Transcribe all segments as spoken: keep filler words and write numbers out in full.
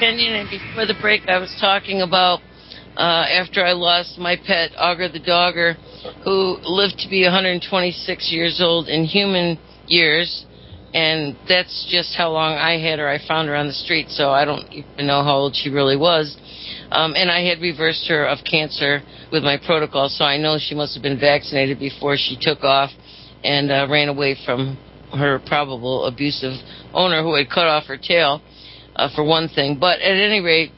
opinion, and before the break, I was talking about uh, after I lost my pet, Augur the Dogger, who lived to be one hundred twenty-six years old in human years, and that's just how long I had her. I found her on the street, so I don't even know how old she really was. Um, and I had reversed her of cancer with my protocol, so I know she must have been vaccinated before she took off and uh, ran away from her probable abusive owner who had cut off her tail, uh, for one thing. But at any rate,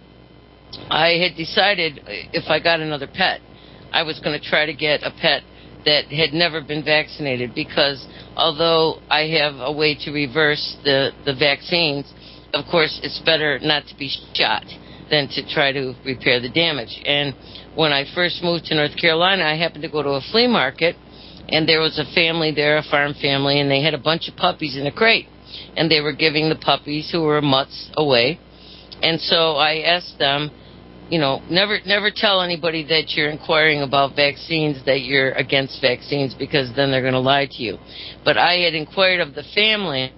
I had decided if I got another pet, I was going to try to get a pet that had never been vaccinated, because although I have a way to reverse the, the vaccines, of course it's better not to be shot than to try to repair the damage. And when I first moved to North Carolina, I happened to go to a flea market, and there was a family there, a farm family, and they had a bunch of puppies in a crate, and they were giving the puppies who were mutts away. And so I asked them, you know, never never tell anybody that you're inquiring about vaccines that you're against vaccines, because then they're going to lie to you. But I had inquired of the family,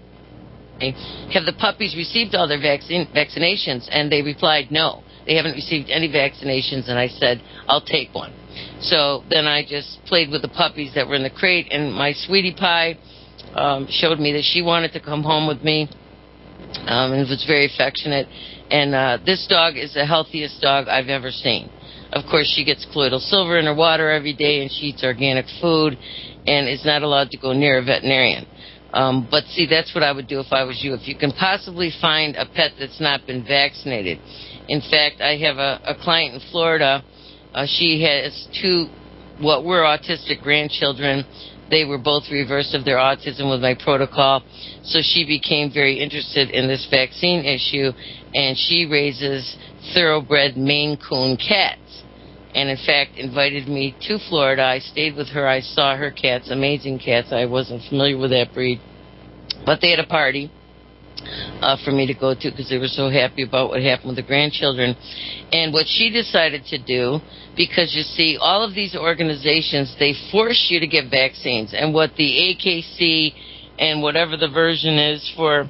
have the puppies received all their vaccine vaccinations? And they replied, no, they haven't received any vaccinations. And I said, I'll take one. So then I just played with the puppies that were in the crate, and my sweetie pie um, showed me that she wanted to come home with me, um, and was very affectionate. And uh, this dog is the healthiest dog I've ever seen. Of course, she gets colloidal silver in her water every day, and she eats organic food, and is not allowed to go near a veterinarian. Um, but see, that's what I would do if I was you. If you can possibly find a pet that's not been vaccinated. In fact, I have a, a client in Florida. Uh, she has two, what were autistic grandchildren. They were both reversed of their autism with my protocol. So she became very interested in this vaccine issue, and she raises thoroughbred Maine Coon cats. And in fact, invited me to Florida. I stayed with her. I saw her cats, amazing cats. I wasn't familiar with that breed. But they had a party uh, for me to go to, because they were so happy about what happened with the grandchildren. And what she decided to do, because you see, all of these organizations, they force you to get vaccines. And what the A K C and whatever the version is for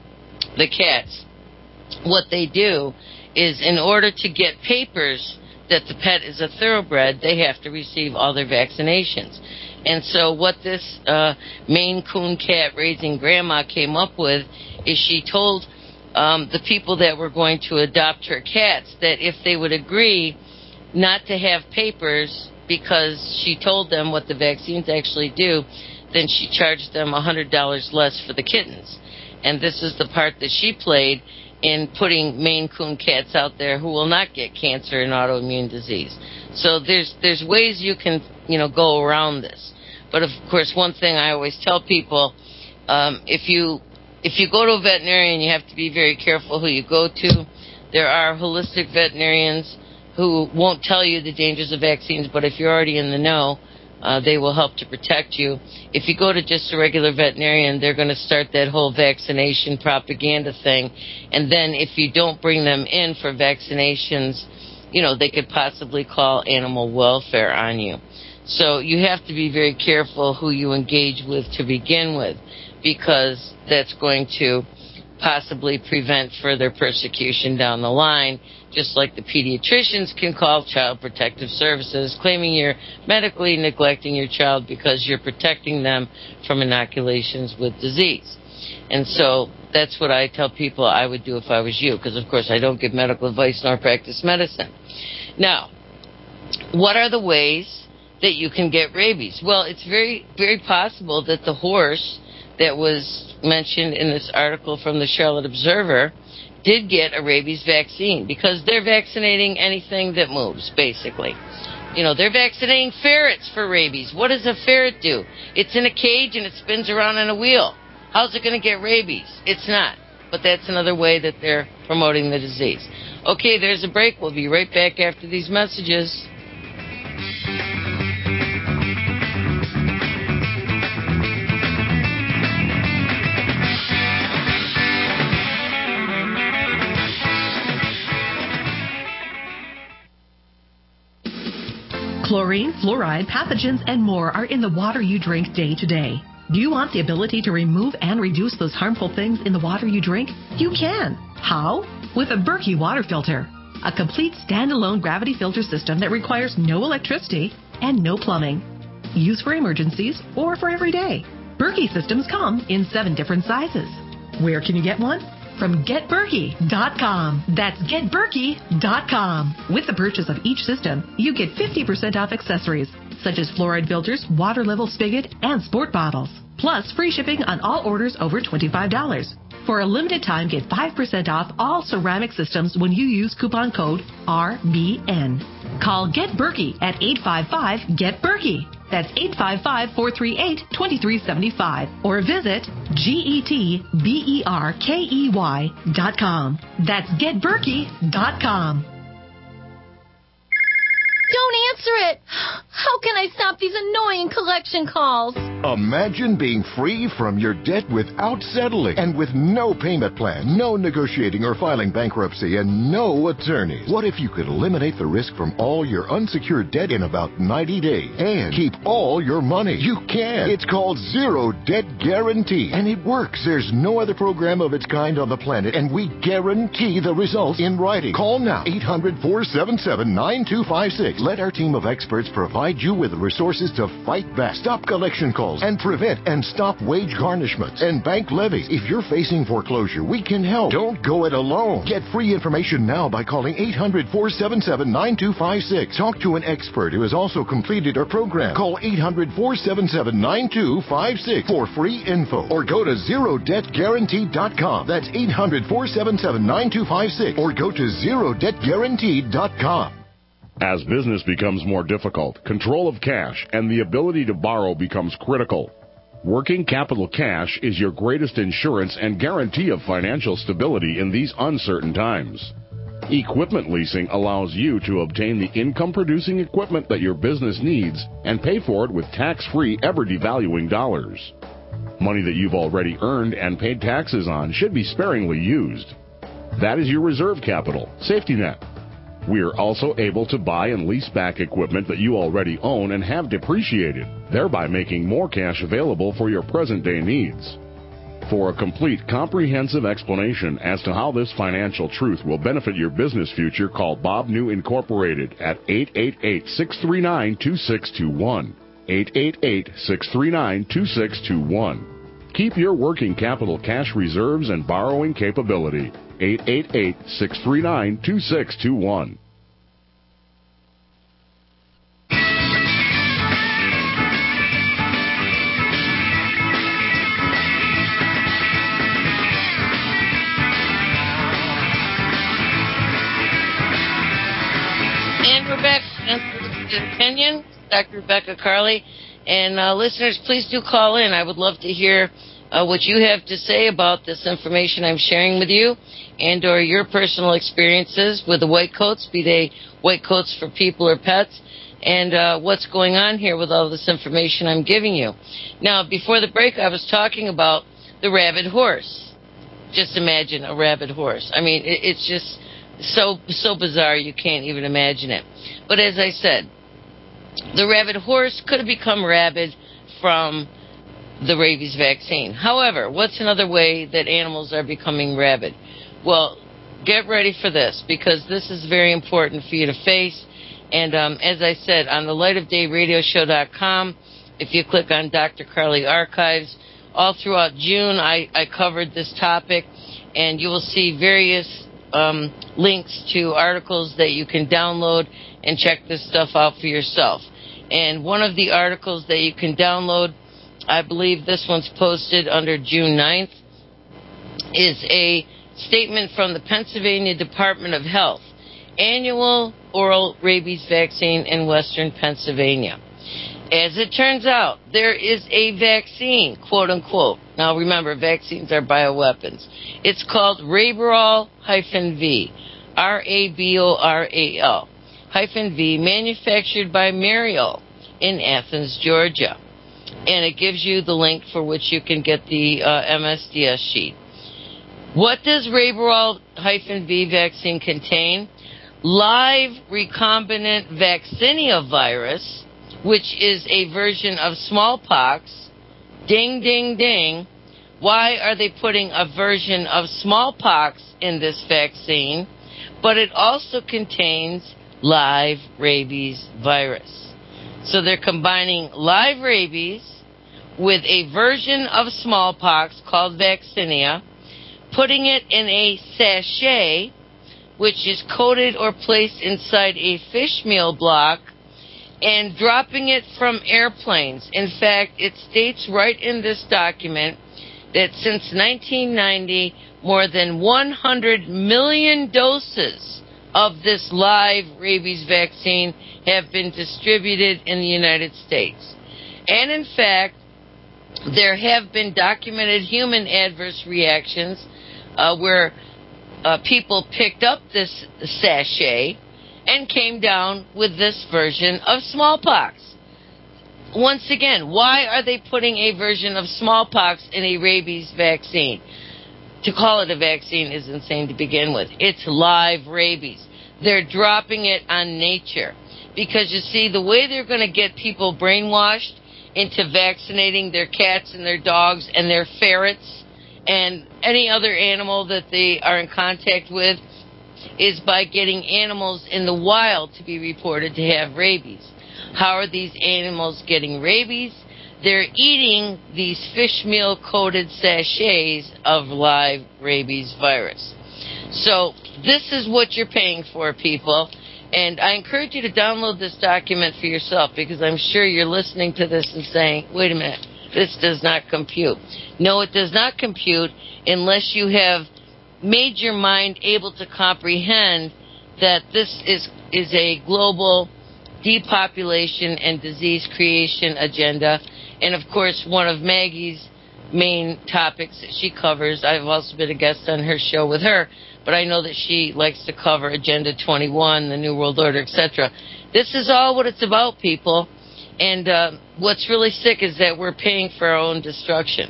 the cats, what they do is, in order to get papers that the pet is a thoroughbred, they have to receive all their vaccinations. And so what this uh, Maine Coon cat raising grandma came up with is, she told um, the people that were going to adopt her cats that if they would agree not to have papers, because she told them what the vaccines actually do, then she charged them one hundred dollars less for the kittens. And this is the part that she played in putting Maine Coon cats out there who will not get cancer and autoimmune disease. So there's there's ways you can, you know, go around this. But of course, one thing I always tell people, um, if you if you go to a veterinarian, you have to be very careful who you go to. There are holistic veterinarians who won't tell you the dangers of vaccines, but if you're already in the know, Uh, they will help to protect you. If you go to just a regular veterinarian, they're going to start that whole vaccination propaganda thing. And then if you don't bring them in for vaccinations, you know, they could possibly call animal welfare on you. So you have to be very careful who you engage with to begin with, because that's going to possibly prevent further persecution down the line, just like the pediatricians can call Child Protective Services claiming you're medically neglecting your child because you're protecting them from inoculations with disease. And so that's what I tell people I would do if I was you, because of course I don't give medical advice nor practice medicine. Now, what are the ways that you can get rabies? Well, it's very, very possible that the horse that was mentioned in this article from the Charlotte Observer did get a rabies vaccine, because they're vaccinating anything that moves, basically. You know, they're vaccinating ferrets for rabies. What does a ferret do? It's in a cage and it spins around on a wheel. How's it going to get rabies? It's not. But that's another way that they're promoting the disease. Okay, there's a break. We'll be right back after these messages. Chlorine, fluoride, pathogens, and more are in the water you drink day to day. Do you want the ability to remove and reduce those harmful things in the water you drink? You can. How? with a Berkey water filter, a complete standalone gravity filter system that requires no electricity and no plumbing. Used for emergencies or for every day. Berkey systems come in seven different sizes. Where can you get one? From get berkey dot com. That's get berkey dot com. With the purchase of each system, you get fifty percent off accessories, such as fluoride filters, water level spigot, and sport bottles. Plus, free shipping on all orders over twenty-five dollars. For a limited time, get five percent off all ceramic systems when you use coupon code R B N. Call Get Berkey at eight five five, get berkey. That's eight five five, four three eight, two three seven five. Or visit G E T B E R K E Y dot com. That's get berkey dot com. Don't answer it. How can I stop these annoying collection calls? Imagine being free from your debt without settling and with no payment plan, no negotiating or filing bankruptcy, and no attorneys. What if you could eliminate the risk from all your unsecured debt in about ninety days and keep all your money? You can. It's called Zero Debt Guarantee, and it works. There's no other program of its kind on the planet, and we guarantee the results in writing. Call now, eight hundred, four seven seven, nine two five six. Let our team of experts provide you with the resources to fight back, stop collection calls, and prevent and stop wage garnishments and bank levies. If you're facing foreclosure, we can help. Don't go it alone. Get free information now by calling eight hundred, four seven seven, nine two five six. Talk to an expert who has also completed our program. Call eight hundred, four seven seven, nine two five six for free info, or go to zero debt guarantee dot com. That's eight hundred, four seven seven, nine two five six, or go to zero debt guarantee dot com. As business becomes more difficult, control of cash and the ability to borrow becomes critical. Working capital cash is your greatest insurance and guarantee of financial stability in these uncertain times. Equipment leasing allows you to obtain the income-producing equipment that your business needs and pay for it with tax-free, ever-devaluing dollars. Money that you've already earned and paid taxes on should be sparingly used. That is your reserve capital, safety net. We are also able to buy and lease back equipment that you already own and have depreciated, thereby making more cash available for your present-day needs. For a complete, comprehensive explanation as to how this financial truth will benefit your business future, call Bob New Incorporated at eight eight eight, six three nine, two six two one. eight eight eight, six three nine, two six two one. Keep your working capital cash reserves and borrowing capability. eight eight eight, six three nine, two six two one. And we're back. Opinion, Doctor Rebecca Carley. And uh, listeners, please do call in. I would love to hear uh, what you have to say about this information I'm sharing with you, and or your personal experiences with the white coats, be they white coats for people or pets, and uh, what's going on here with all this information I'm giving you. Now, before the break, I was talking about the rabid horse. Just imagine a rabid horse. I mean, it, it's just so so bizarre you can't even imagine it. But as I said, the rabid horse could have become rabid from the rabies vaccine. However, what's another way that animals are becoming rabid? Well, get ready for this, because this is very important for you to face. And um, as I said, on the light of day radio show dot com, if you click on Doctor Carley Archives, all throughout June I, I covered this topic, and you will see various um, links to articles that you can download and check this stuff out for yourself. And one of the articles that you can download, I believe this one's posted under June ninth, is a statement from the Pennsylvania Department of Health. Annual oral rabies vaccine in Western Pennsylvania. As it turns out, there is a vaccine, quote unquote. Now remember, vaccines are bioweapons. It's called Raborol-V, R A B O R A L, hyphen V, manufactured by Mariol in Athens, Georgia. And it gives you the link for which you can get the uh, M S D S sheet. What does Raborol-V vaccine contain? Live recombinant vaccinia virus, which is a version of smallpox, ding, ding, ding, why are they putting a version of smallpox in this vaccine, but it also contains live rabies virus. So they're combining live rabies with a version of smallpox called vaccinia, putting it in a sachet, which is coated or placed inside a fish meal block, and dropping it from airplanes. In fact, it states right in this document that since nineteen ninety, more than one hundred million doses of this live rabies vaccine have been distributed in the United States. And in fact, there have been documented human adverse reactions uh, where uh, people picked up this sachet and came down with this version of smallpox. Once again, why are they putting a version of smallpox in a rabies vaccine? To call it a vaccine is insane to begin with. It's live rabies. They're dropping it on nature. Because you see, the way they're going to get people brainwashed into vaccinating their cats and their dogs and their ferrets and any other animal that they are in contact with is by getting animals in the wild to be reported to have rabies. How are these animals getting rabies? They're eating these fish meal coated sachets of live rabies virus. So this is what you're paying for, people. And I encourage you to download this document for yourself, because I'm sure you're listening to this and saying, wait a minute, this does not compute. No, it does not compute unless you have made your mind able to comprehend that this is, is a global depopulation and disease creation agenda. And of course, one of Maggie's main topics that she covers, I've also been a guest on her show with her, but I know that she likes to cover Agenda twenty-one, the New World Order, et cetera. This is all what it's about, people. And uh, what's really sick is that we're paying for our own destruction.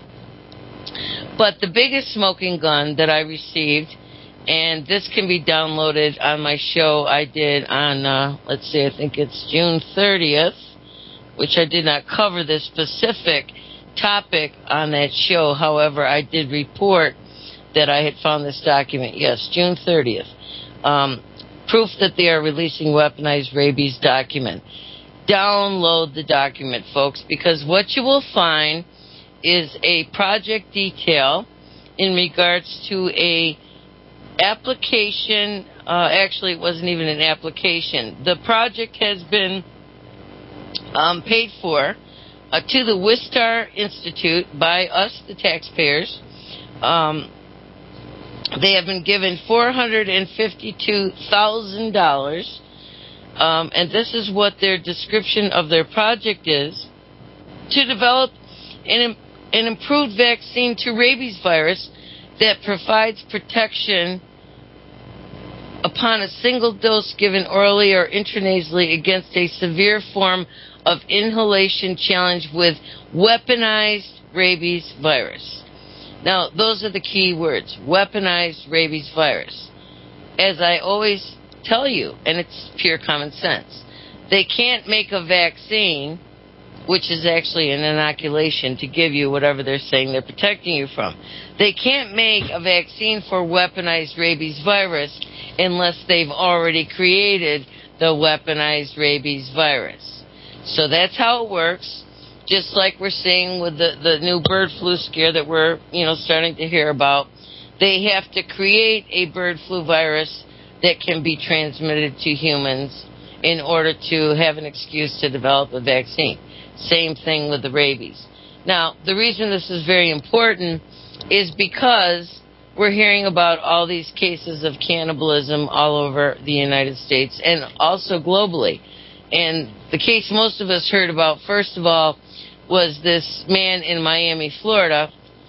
But the biggest smoking gun that I received, and this can be downloaded on my show I did on, uh, let's see, I think it's June thirtieth, which I did not cover this specific topic on that show. However, I did report that I had found this document. Yes, June thirtieth. Um, proof that they are releasing weaponized rabies document. Download the document, folks, because what you will find is a project detail in regards to a application. Uh, actually, it wasn't even an application. The project has been um, paid for uh, to the Wistar Institute by us, the taxpayers. Um, they have been given four hundred fifty-two thousand dollars, um, and this is what their description of their project is: to develop an, an improved vaccine to rabies virus that provides protection upon a single dose given orally or intranasally against a severe form of inhalation challenge with weaponized rabies virus. Now, those are the key words: weaponized rabies virus. As I always tell you, and it's pure common sense, they can't make a vaccine, which is actually an inoculation to give you whatever they're saying they're protecting you from. They can't make a vaccine for weaponized rabies virus unless they've already created the weaponized rabies virus. So that's how it works. Just like we're seeing with the, the new bird flu scare that we're, you know, starting to hear about. They have to create a bird flu virus that can be transmitted to humans in order to have an excuse to develop a vaccine. Same thing with the rabies. Now, the reason this is very important is because we're hearing about all these cases of cannibalism all over the United States and also globally. And the case most of us heard about, first of all, was this man in Miami, Florida,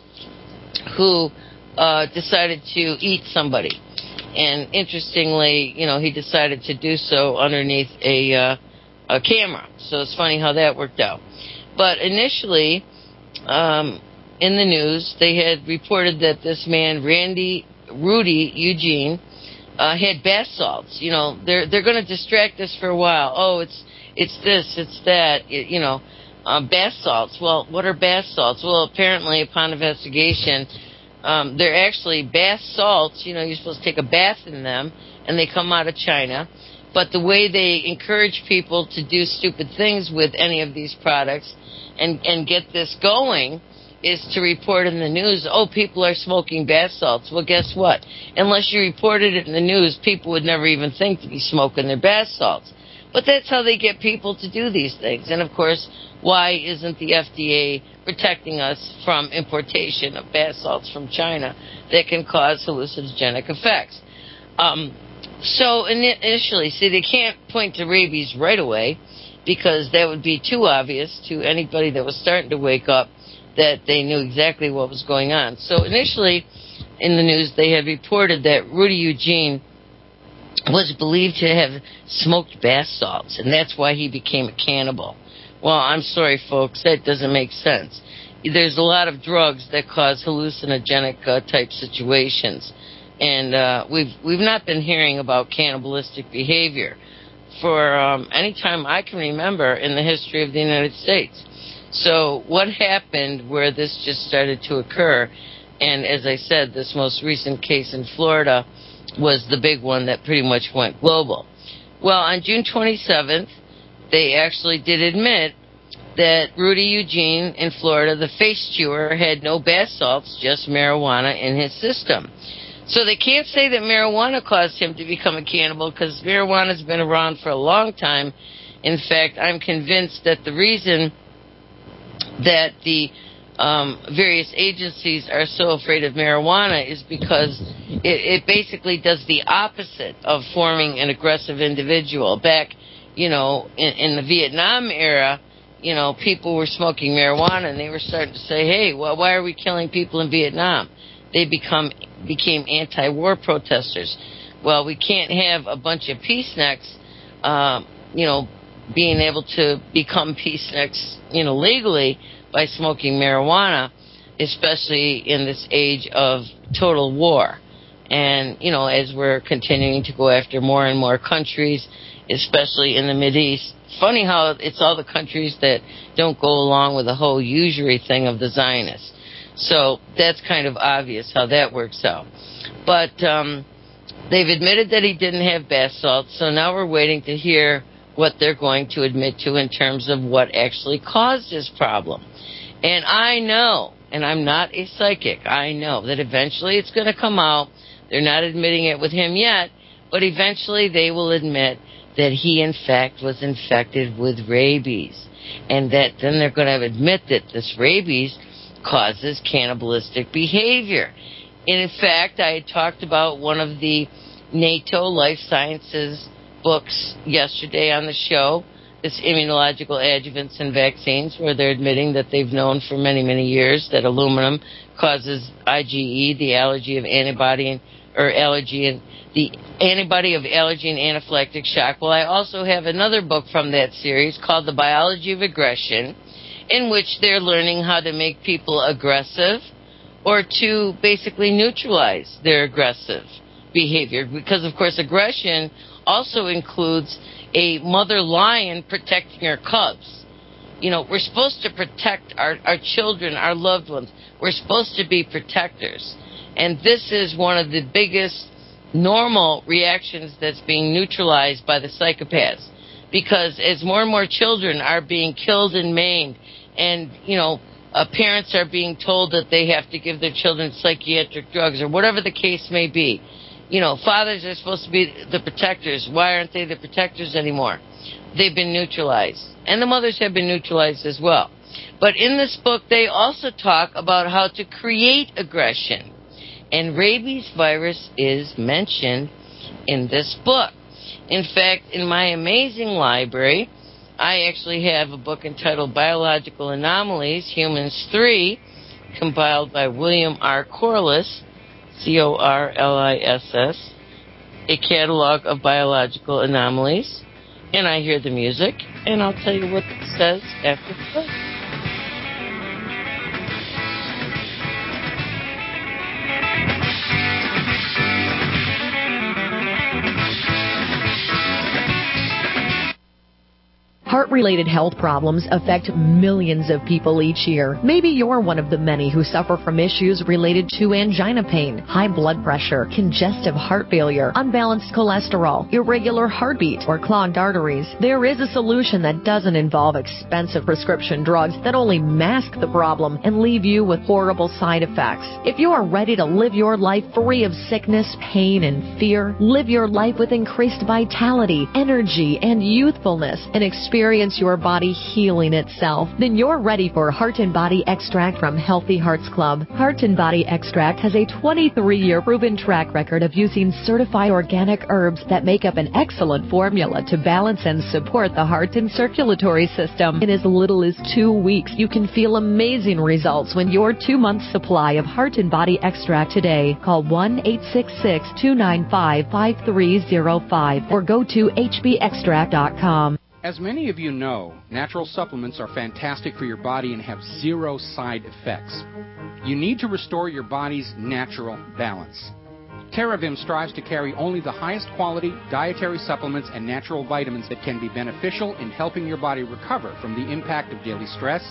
who uh, decided to eat somebody. And interestingly, you know, he decided to do so underneath a, uh, a camera. So it's funny how that worked out. But initially, um, in the news, they had reported that this man, Randy, Rudy Eugene, uh, had bath salts. You know, they're they're going to distract us for a while. Oh, it's it's this, it's that, it, you know. uh, bath salts. Well, what are bath salts? Well, apparently, upon investigation, um, they're actually bath salts. You know, you're supposed to take a bath in them, and they come out of China. But the way they encourage people to do stupid things with any of these products and, and get this going is to report in the news, oh, people are smoking bath salts. Well, guess what? Unless you reported it in the news, people would never even think to be smoking their bath salts. But that's how they get people to do these things. And, of course, why isn't the F D A protecting us from importation of bath salts from China that can cause hallucinogenic effects? Um, so initially, see, they can't point to rabies right away because that would be too obvious to anybody that was starting to wake up that they knew exactly what was going on. So initially in the news, they had reported that Rudy Eugene was believed to have smoked bath salts, and that's why he became a cannibal. Well, I'm sorry, folks, that doesn't make sense. There's a lot of drugs that cause hallucinogenic uh, type situations, and uh, we've we've not been hearing about cannibalistic behavior for um, any time I can remember in the history of the United States. So what happened where this just started to occur, and as I said, this most recent case in Florida was the big one that pretty much went global. Well, on June twenty-seventh, they actually did admit that Rudy Eugene in Florida, the face chewer, had no bath salts, just marijuana in his system. So they can't say that marijuana caused him to become a cannibal because marijuana's been around for a long time. In fact, I'm convinced that the reason that the um, various agencies are so afraid of marijuana is because it, it basically does the opposite of forming an aggressive individual. Back, you know, in, in the Vietnam era, you know, people were smoking marijuana and they were starting to say, hey, well, why are we killing people in Vietnam? They become became anti-war protesters. Well, we can't have a bunch of peaceniks, um, you know, being able to become peaceniks, you know, legally by smoking marijuana, especially in this age of total war. And, you know, as we're continuing to go after more and more countries, especially in the Mideast. Funny how it's all the countries that don't go along with the whole usury thing of the Zionists. So that's kind of obvious how that works out. But um, they've admitted that he didn't have bath salts, so now we're waiting to hear what they're going to admit to in terms of what actually caused his problem. And I know, and I'm not a psychic, I know that eventually it's going to come out. They're not admitting it with him yet, but eventually they will admit that he, in fact, was infected with rabies. And that then they're going to admit that this rabies causes cannibalistic behavior. And in fact, I had talked about one of the NATO Life Sciences books yesterday on the show, this Immunological Adjuvants and Vaccines, where they're admitting that they've known for many, many years that aluminum causes I G E, the allergy of antibody, or allergy and the antibody of allergy and anaphylactic shock. Well, I also have another book from that series called The Biology of Aggression, in which they're learning how to make people aggressive or to basically neutralize their aggressive behavior. Because, of course, aggression also includes a mother lion protecting her cubs. You know, we're supposed to protect our, our children, our loved ones. We're supposed to be protectors. And this is one of the biggest normal reactions that's being neutralized by the psychopaths. Because as more and more children are being killed and maimed, and, you know, uh, parents are being told that they have to give their children psychiatric drugs or whatever the case may be. You know, fathers are supposed to be the protectors. Why aren't they the protectors anymore? They've been neutralized. And the mothers have been neutralized as well. But in this book, they also talk about how to create aggression. And rabies virus is mentioned in this book. In fact, in my amazing library, I actually have a book entitled Biological Anomalies, Humans three, compiled by William R. Corliss, C O R L I S S, a catalog of biological anomalies. And I hear the music, and I'll tell you what it says after the break. Heart-related health problems affect millions of people each year. Maybe you're one of the many who suffer from issues related to angina pain, high blood pressure, congestive heart failure, unbalanced cholesterol, irregular heartbeat, or clogged arteries. There is a solution that doesn't involve expensive prescription drugs that only mask the problem and leave you with horrible side effects. If you are ready to live your life free of sickness, pain, and fear, live your life with increased vitality, energy, and youthfulness, and experience your body healing itself, then you're ready for Heart and Body Extract from Healthy Hearts Club. Heart and Body Extract has a twenty-three year proven track record of using certified organic herbs that make up an excellent formula to balance and support the heart and circulatory system. In as little as two weeks, you can feel amazing results when your two-month supply of Heart and Body Extract today. Call one eight six six, two nine five, five three zero five or go to h b extract dot com. As many of you know, natural supplements are fantastic for your body and have zero side effects. You need to restore your body's natural balance. TerraVim strives to carry only the highest quality dietary supplements and natural vitamins that can be beneficial in helping your body recover from the impact of daily stress,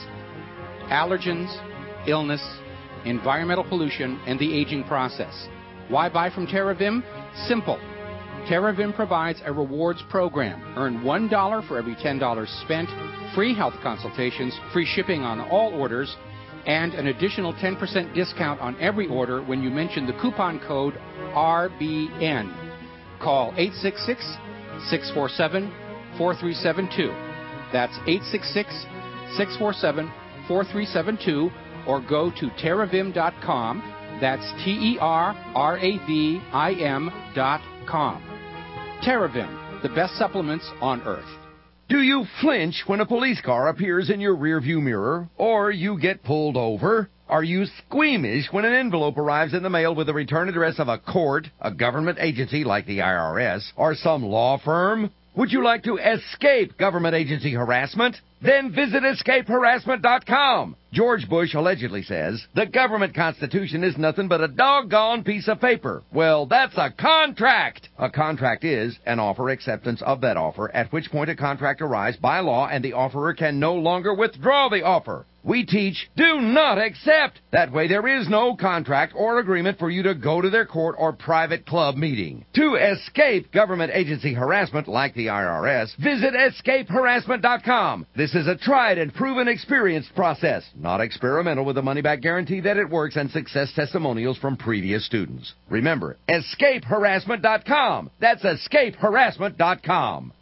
allergens, illness, environmental pollution, and the aging process. Why buy from TerraVim? Simple. TerraVim provides a rewards program. Earn one dollar for every ten dollars spent, free health consultations, free shipping on all orders, and an additional ten percent discount on every order when you mention the coupon code R B N. Call eight six six, six four seven, four three seven two. That's eight six six, six four seven, four three seven two, or go to terravim dot com. That's T E R R A V I M dot com. TerraVim, the best supplements on earth. Do you flinch when a police car appears in your rearview mirror, or you get pulled over? Are you squeamish when an envelope arrives in the mail with the return address of a court, a government agency like the I R S, or some law firm? Would you like to escape government agency harassment? Then visit escape harassment dot com. George Bush allegedly says, the government constitution is nothing but a doggone piece of paper. Well, that's a contract. A contract is an offer acceptance of that offer, at which point a contract arrives by law and the offerer can no longer withdraw the offer. We teach, do not accept. That way there is no contract or agreement for you to go to their court or private club meeting. To escape government agency harassment like the I R S, visit escape harassment dot com. This is a tried and proven experienced process, not experimental, with a money-back guarantee that it works and success testimonials from previous students. Remember, escape harassment dot com. That's escape harassment dot com.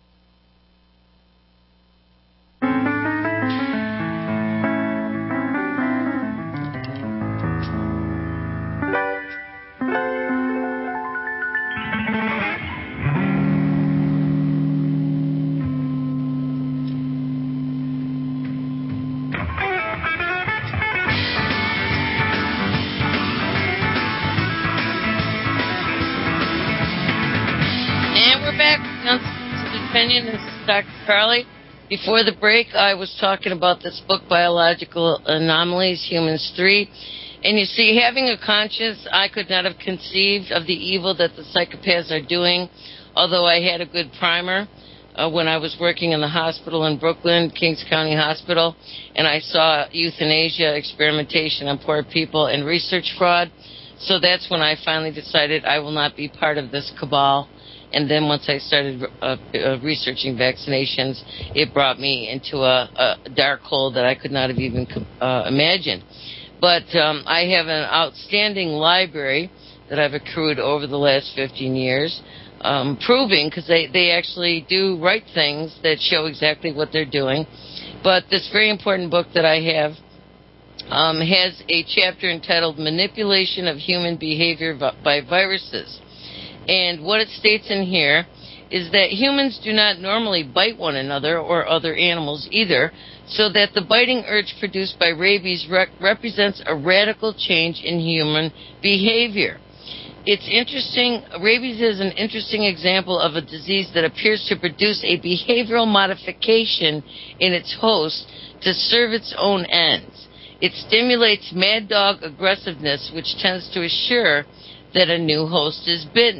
Opinion. This is Doctor Carly. Before the break, I was talking about this book, Biological Anomalies, Humans three. And you see, having a conscience, I could not have conceived of the evil that the psychopaths are doing, although I had a good primer uh, when I was working in the hospital in Brooklyn, Kings County Hospital, and I saw euthanasia, experimentation on poor people, and research fraud. So that's when I finally decided I will not be part of this cabal. And then once I started uh, uh, researching vaccinations, it brought me into a, a dark hole that I could not have even uh, imagined. But um, I have an outstanding library that I've accrued over the last fifteen years, um, proving, because they, they actually do write things that show exactly what they're doing. But this very important book that I have um, has a chapter entitled Manipulation of Human Behavior by Viruses. And what it states in here is that humans do not normally bite one another or other animals either, so that the biting urge produced by rabies rec- represents a radical change in human behavior. It's interesting. Rabies is an interesting example of a disease that appears to produce a behavioral modification in its host to serve its own ends. It stimulates mad dog aggressiveness, which tends to assure that a new host is bitten.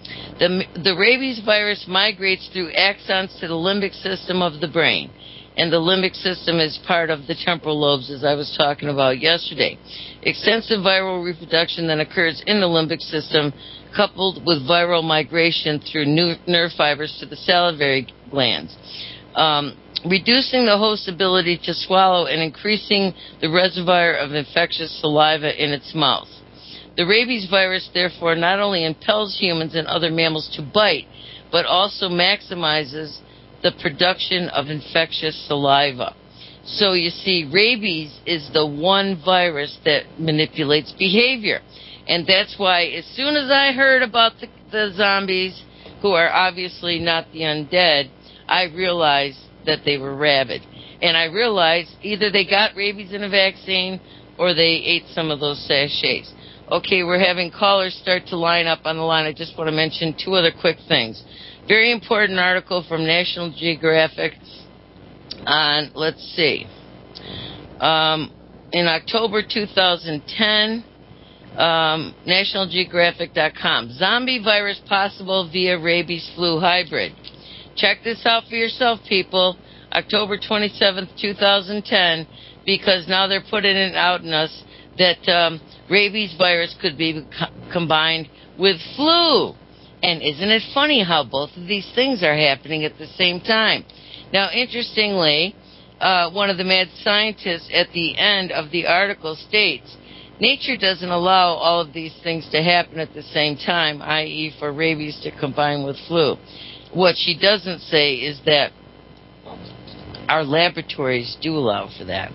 The, the rabies virus migrates through axons to the limbic system of the brain. And the limbic system is part of the temporal lobes, as I was talking about yesterday. Extensive viral reproduction then occurs in the limbic system, coupled with viral migration through new nerve fibers to the salivary glands, um, reducing the host's ability to swallow and increasing the reservoir of infectious saliva in its mouth. The rabies virus, therefore, not only impels humans and other mammals to bite, but also maximizes the production of infectious saliva. So you see, rabies is the one virus that manipulates behavior. And that's why as soon as I heard about the, the zombies, who are obviously not the undead, I realized that they were rabid. And I realized either they got rabies in a vaccine or they ate some of those sachets. Okay, we're having callers start to line up on the line. I just want to mention two other quick things. Very important article from National Geographic on, let's see, um, in October two thousand ten, um, national geographic dot com. Zombie virus possible via rabies flu hybrid. Check this out for yourself, people. October twenty-seventh, two thousand ten, because now they're putting it out in us that um, rabies virus could be co- combined with flu. And isn't it funny how both of these things are happening at the same time? Now, interestingly, uh, one of the mad scientists at the end of the article states, nature doesn't allow all of these things to happen at the same time, that is for rabies to combine with flu. What she doesn't say is that our laboratories do allow for that.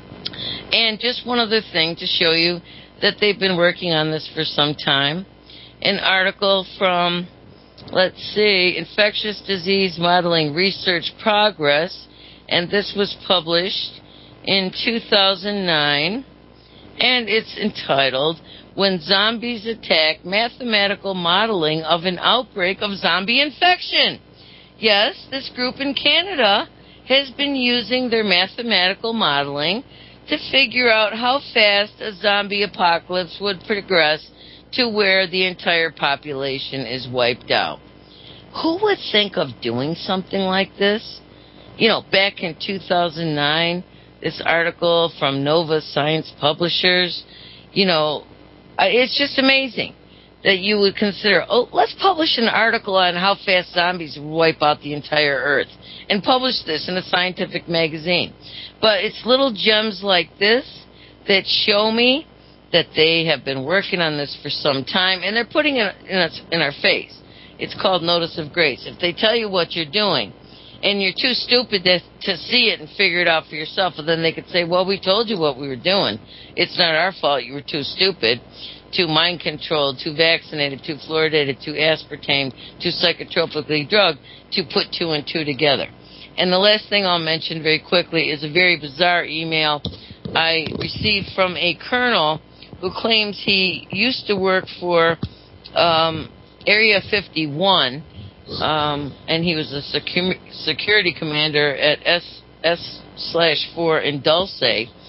And just one other thing to show you that they've been working on this for some time. An article from, let's see, Infectious Disease Modeling Research Progress, and this was published in two thousand nine, and it's entitled, When Zombies Attack, Mathematical Modeling of an Outbreak of Zombie Infection. Yes, this group in Canada has been using their mathematical modeling to figure out how fast a zombie apocalypse would progress to where the entire population is wiped out. Who would think of doing something like this? You know, back in two thousand nine, this article from Nova Science Publishers, you know, it's just amazing that you would consider, oh, let's publish an article on how fast zombies wipe out the entire earth and publish this in a scientific magazine. But it's little gems like this that show me that they have been working on this for some time, and they're putting it in, us, in our face. It's called notice of grace. If they tell you what you're doing, and you're too stupid to, to see it and figure it out for yourself, well, then they could say, well, we told you what we were doing. It's not our fault. You were too stupid, too mind-controlled, too vaccinated, too fluoridated, too aspartame, too psychotropically drugged to put two and two together. And the last thing I'll mention very quickly is a very bizarre email I received from a colonel who claims he used to work for um, Area fifty-one, um, and he was a secu- security commander at S S slash four in Dulce,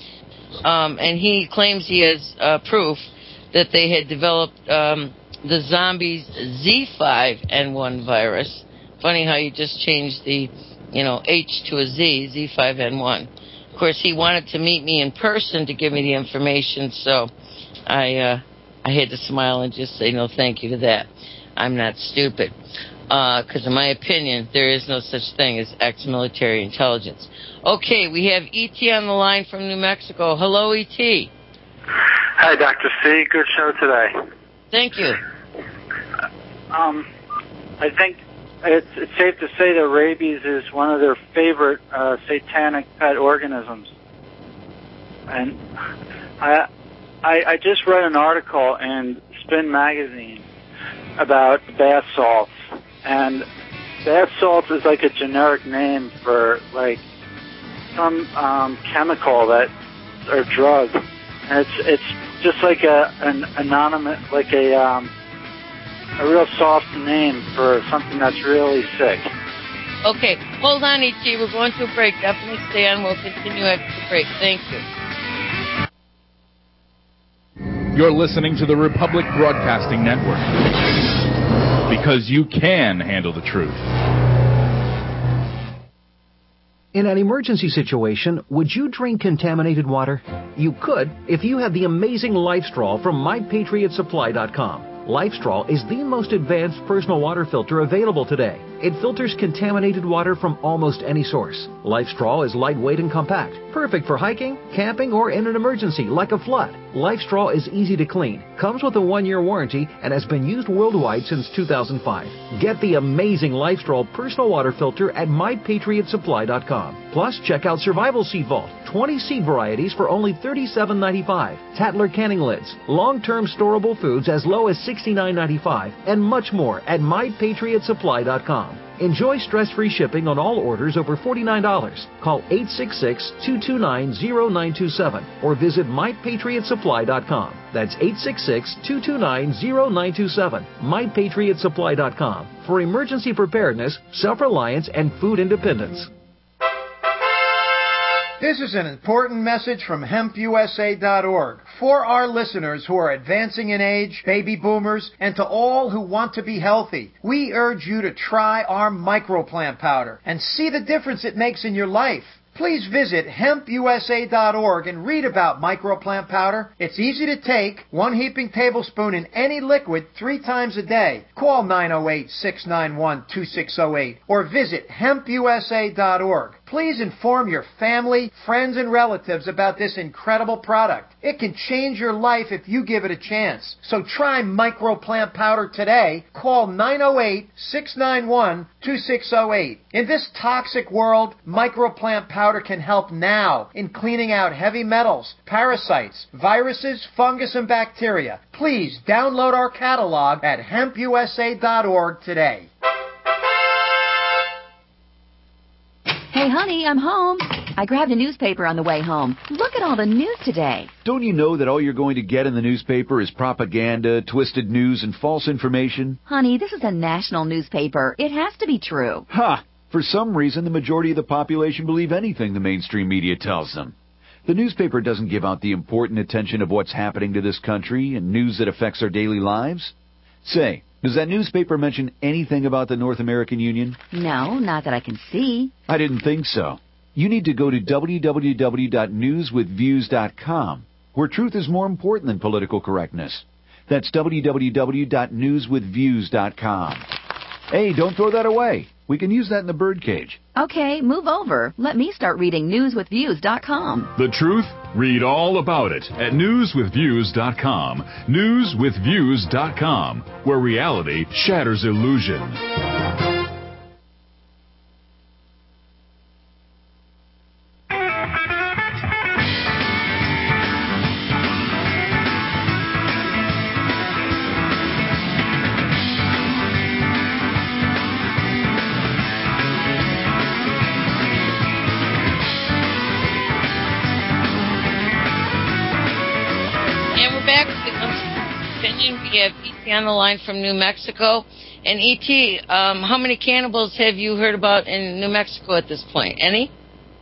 um, and he claims he has uh, proof that they had developed um, the zombies Z five N one virus. Funny how you just changed the, you know, H to a Z, Z five N one. Of course, he wanted to meet me in person to give me the information, so I uh, I had to smile and just say no thank you to that. I'm not stupid. Because uh, in my opinion, there is no such thing as ex-military intelligence. Okay, we have E T on the line from New Mexico. Hello, E T. Hi, Doctor C. Good show today. Thank you. Um, I think it's, it's safe to say that rabies is one of their favorite uh, satanic pet organisms. And I, I, I just read an article in Spin Magazine about bath salts. And bath salts is like a generic name for like some um, chemical that or drug, and it's it's just like a an anonymous, like a um, a real soft name for something that's really sick. Okay, hold on, E T. We're going to a break. Definitely stay on. We'll continue after the break. Thank you. You're listening to the Republic Broadcasting Network. because you can handle the truth. In an emergency situation, would you drink contaminated water? You could if you had the amazing LifeStraw from my patriot supply dot com. LifeStraw is the most advanced personal water filter available today. It filters contaminated water from almost any source. LifeStraw is lightweight and compact, perfect for hiking, camping, or in an emergency like a flood. LifeStraw is easy to clean, comes with a one-year warranty, and has been used worldwide since two thousand five. Get the amazing LifeStraw personal water filter at my patriot supply dot com. Plus, check out Survival Seed Vault, twenty seed varieties for only thirty-seven ninety-five. Tattler canning lids, long-term storable foods as low as sixty-nine ninety-five, and much more at my patriot supply dot com. Enjoy stress-free shipping on all orders over forty-nine dollars. Call eight six six, two two nine, zero nine two seven or visit my patriot supply dot com. That's eight six six, two two nine, zero nine two seven. my patriot supply dot com for emergency preparedness, self-reliance, and food independence. This is an important message from hemp U S A dot org for our listeners who are advancing in age, baby boomers, and to all who want to be healthy. We urge you to try our microplant powder and see the difference it makes in your life. Please visit hemp U S A dot org and read about microplant powder. It's easy to take, one heaping tablespoon in any liquid three times a day. Call nine oh eight, six nine one, two six oh eight or visit hemp U S A dot org. Please inform your family, friends, and relatives about this incredible product. It can change your life if you give it a chance. So try microplant powder today. Call nine oh eight, six nine one, two six oh eight. In this toxic world, microplant powder can help now in cleaning out heavy metals, parasites, viruses, fungus, and bacteria. Please download our catalog at hemp U S A dot org today. Hey, honey, I'm home. I grabbed a newspaper on the way home. Look at all the news today. Don't you know that all you're going to get in the newspaper is propaganda, twisted news, and false information? Honey, this is a national newspaper. It has to be true. Ha! For some reason, the majority of the population believe anything the mainstream media tells them. The newspaper doesn't give out the important attention of what's happening to this country and news that affects our daily lives. Say, does that newspaper mention anything about the North American Union? No, not that I can see. I didn't think so. You need to go to w w w dot news with views dot com, where truth is more important than political correctness. That's w w w dot news with views dot com. Hey, don't throw that away. We can use that in the birdcage. Okay, move over. Let me start reading news with views dot com. The truth? Read all about it at news with views dot com. news with views dot com, where reality shatters illusion. We have E T on the line from New Mexico. And E T, um, how many cannibals have you heard about in New Mexico at this point? Any?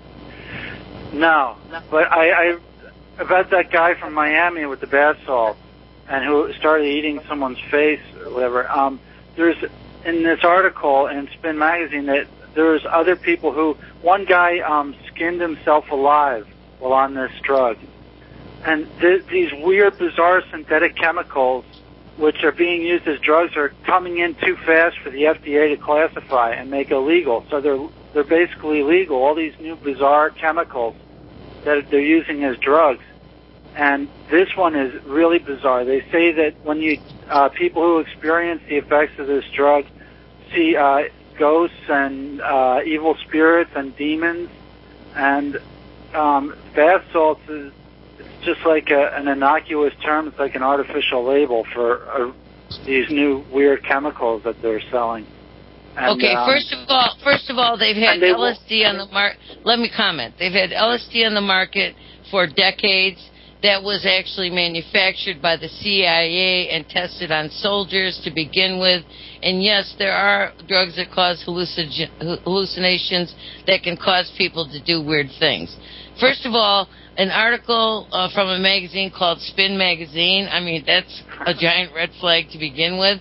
No, but I, I about that guy from Miami with the bath salt and who started eating someone's face or whatever. Um, there's in this article in Spin Magazine that there's other people who one guy um, skinned himself alive while on this drug, and th- these weird, bizarre synthetic chemicals, which are being used as drugs, are coming in too fast for the F D A to classify and make illegal. So they're they're basically illegal. All these new bizarre chemicals that they're using as drugs, and this one is really bizarre. They say that when you uh, people who experience the effects of this drug see uh, ghosts and uh, evil spirits and demons, and um, bath salts is just like a, an innocuous term. It's like an artificial label for uh, these new weird chemicals that they're selling. And, okay, um, first of all, first of all, they've had they L S D on the market. Let me comment. They've had L S D on the market for decades. That was actually manufactured by the C I A and tested on soldiers to begin with. And yes, there are drugs that cause hallucin- hallucinations that can cause people to do weird things. First of all, an article uh, from a magazine called Spin Magazine, I mean, that's a giant red flag to begin with.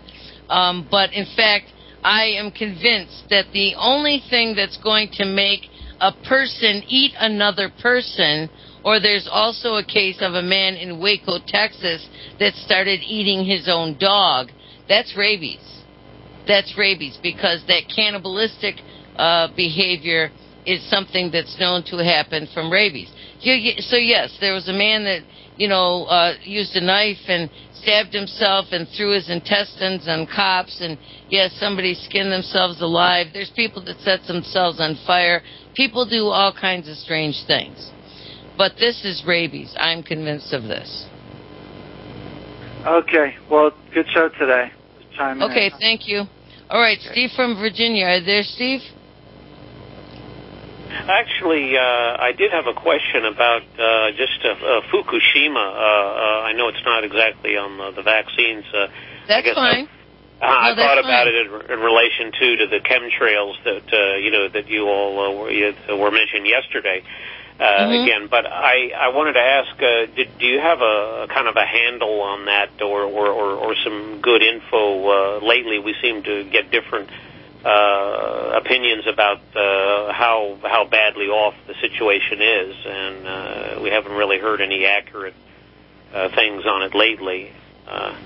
Um, but in fact, I am convinced that the only thing that's going to make a person eat another person, or there's also a case of a man in Waco, Texas, that started eating his own dog. That's rabies. That's rabies, because that cannibalistic uh, behavior is something that's known to happen from rabies. So yes, there was a man that, you know, uh, used a knife and stabbed himself and threw his intestines on cops, and yes, somebody skinned themselves alive. There's people that set themselves on fire. People do all kinds of strange things. But this is rabies. I'm convinced of this. Okay. Well, good show today. Chime in. Okay, thank you. All right, okay. Steve from Virginia. Are you there, Steve? Actually, uh, I did have a question about uh, just uh, uh, Fukushima. Uh, uh, I know it's not exactly on the, the vaccines. Uh, That's I guess fine. I, uh, no, I thought about fine. it in, in relation to, to the chemtrails that uh, you know that you all uh, were, you, were mentioned yesterday. Uh, mm-hmm. Again, but I, I wanted to ask, uh, did, do you have a, a kind of a handle on that, or, or, or, or some good info? Uh, lately, we seem to get different uh, opinions about uh, how how badly off the situation is, and uh, we haven't really heard any accurate uh, things on it lately. Uh,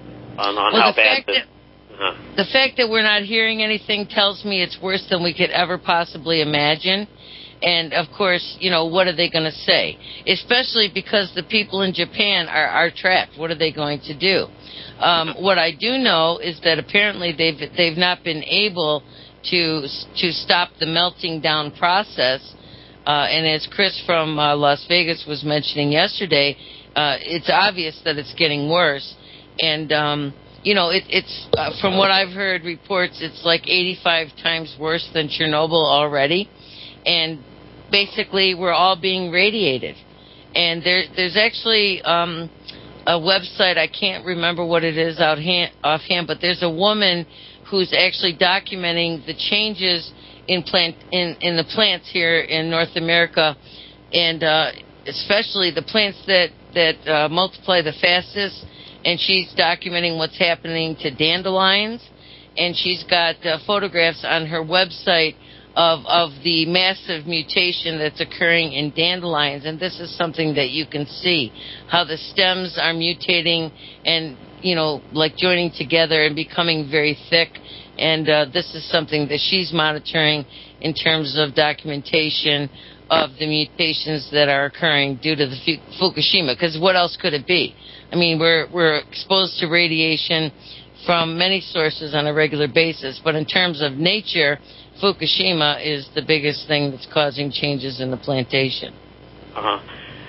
on on well, how the bad. Fact that, uh-huh. The fact that we're not hearing anything tells me it's worse than we could ever possibly imagine. And, of course, you know, what are they going to say? Especially because the people in Japan are, are trapped. What are they going to do? Um, what I do know is that apparently they've they've not been able to to stop the melting down process. Uh, and as Chris from uh, Las Vegas was mentioning yesterday, uh, it's obvious that it's getting worse. And, um, you know, it, it's uh, from what I've heard reports, it's like eighty-five times worse than Chernobyl already. And basically, we're all being radiated. And there, there's actually um, a website, I can't remember what it is out hand, offhand, but there's a woman who's actually documenting the changes in plant in, in the plants here in North America, and uh, especially the plants that, that uh, multiply the fastest. And she's documenting what's happening to dandelions. And she's got uh, photographs on her website Of, of the massive mutation that's occurring in dandelions. And this is something that you can see, how the stems are mutating and, you know, like joining together and becoming very thick. And uh, this is something that she's monitoring in terms of documentation of the mutations that are occurring due to the Fukushima. Because what else could it be? I mean, we're we're exposed to radiation from many sources on a regular basis. But in terms of nature, Fukushima is the biggest thing that's causing changes in the plantation. Uh-huh.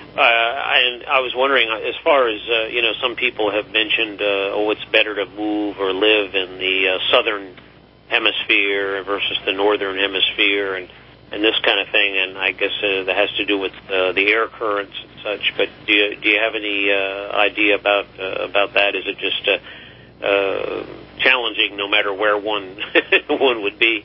Uh, and I was wondering, as far as, uh, you know, some people have mentioned, uh, oh, it's better to move or live in the uh, southern hemisphere versus the northern hemisphere and, and this kind of thing, and I guess uh, that has to do with uh, the air currents and such. But do you, do you have any uh, idea about uh, about that? Is it just uh, uh, challenging no matter where one one would be?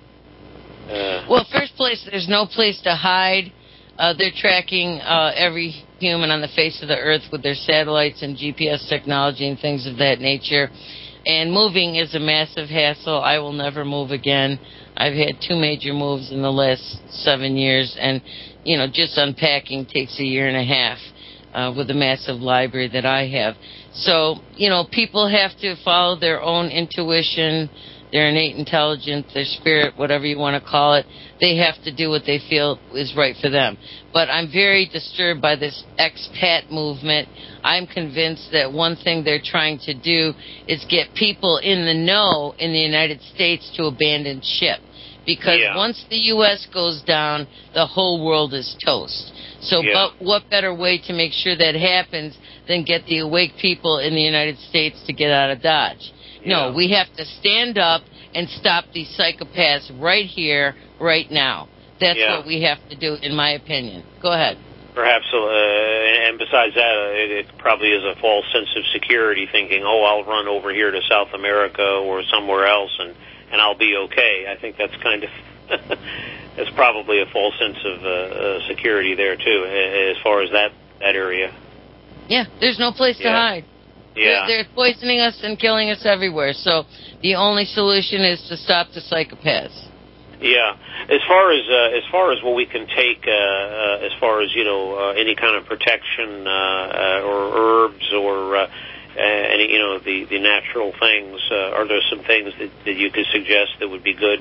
Uh, well, first place, there's no place to hide. Uh, they're tracking uh, every human on the face of the earth with their satellites and G P S technology and things of that nature. And moving is a massive hassle. I will never move again. I've had two major moves in the last seven years, and, you know, just unpacking takes a year and a half uh, with the massive library that I have. So, you know, people have to follow their own intuition, their innate intelligence, their spirit, whatever you want to call it. They have to do what they feel is right for them. But I'm very disturbed by this expat movement. I'm convinced that one thing they're trying to do is get people in the know in the United States to abandon ship. Because yeah. once the U S goes down, the whole world is toast. So yeah. but what better way to make sure that happens than get the awake people in the United States to get out of Dodge? No, we have to stand up and stop these psychopaths right here, right now. That's yeah. what we have to do, in my opinion. Go ahead. Perhaps, uh, and besides that, uh, it, it probably is a false sense of security, thinking, oh, I'll run over here to South America or somewhere else, and, and I'll be okay. I think that's kind of, that's probably a false sense of uh, uh, security there, too, as far as that, that area. Yeah, there's no place yeah. to hide. Yeah. They're, they're poisoning us and killing us everywhere. So the only solution is to stop the psychopaths. Yeah. As far as uh, as far as what we can take, uh, uh, as far as you know, uh, any kind of protection uh, uh, or herbs or uh, uh, any you know the the natural things, uh, are there some things that, that you could suggest that would be good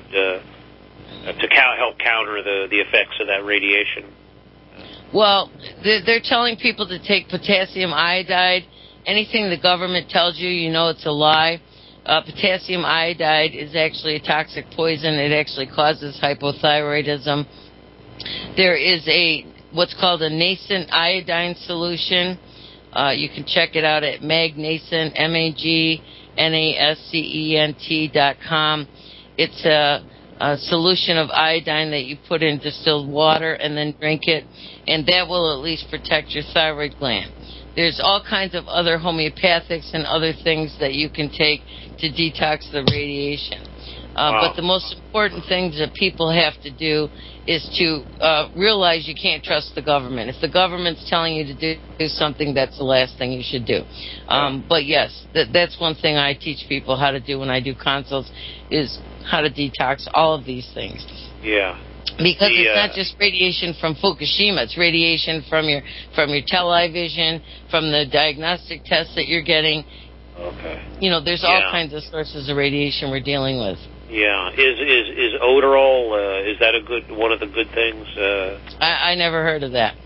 uh, to co- help counter the the effects of that radiation? Well, they're, they're telling people to take potassium iodide. Anything the government tells you, you know it's a lie. Uh, potassium iodide is actually a toxic poison. It actually causes hypothyroidism. There is a what's called a nascent iodine solution. Uh, you can check it out at magnascent, M A G N A S C E N T dot com. It's a, a solution of iodine that you put in distilled water and then drink it, and that will at least protect your thyroid gland. There's all kinds of other homeopathics and other things that you can take to detox the radiation. Uh, wow. But the most important things that people have to do is to uh, realize you can't trust the government. If the government's telling you to do, do something, that's the last thing you should do. Um, but yes, that, that's one thing I teach people how to do when I do consults is how to detox all of these things. Yeah. Because the, it's uh, not just radiation from Fukushima, it's radiation from your from your television, from the diagnostic tests that you're getting. Okay. You know, there's yeah. all kinds of sources of radiation we're dealing with. Yeah. Is is is odorol? Uh, is that a good one of the good things? Uh, I, I never heard of that.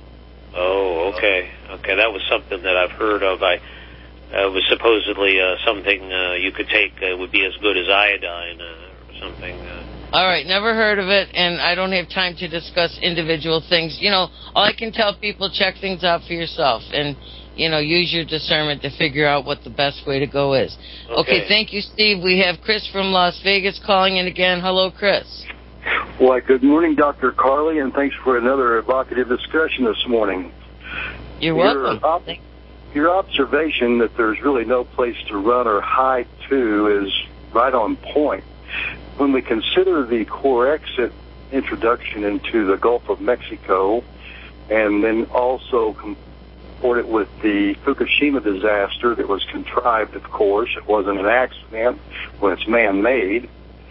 Oh, okay. Okay, that was something that I've heard of. I uh, was supposedly uh, something uh, you could take uh, would be as good as iodine uh, or something. Uh, All right, never heard of it, and I don't have time to discuss individual things. You know, all I can tell people, check things out for yourself, and, you know, use your discernment to figure out what the best way to go is. Okay, Okay, thank you, Steve. We have Chris from Las Vegas calling in again. Hello, Chris. Why, good morning, Doctor Carly, and thanks for another evocative discussion this morning. You're your welcome. Op- your observation that there's really no place to run or hide to is right on point. When we consider the Corexit introduction into the Gulf of Mexico, and then also comport it with the Fukushima disaster that was contrived, of course, it wasn't an accident when it's man-made,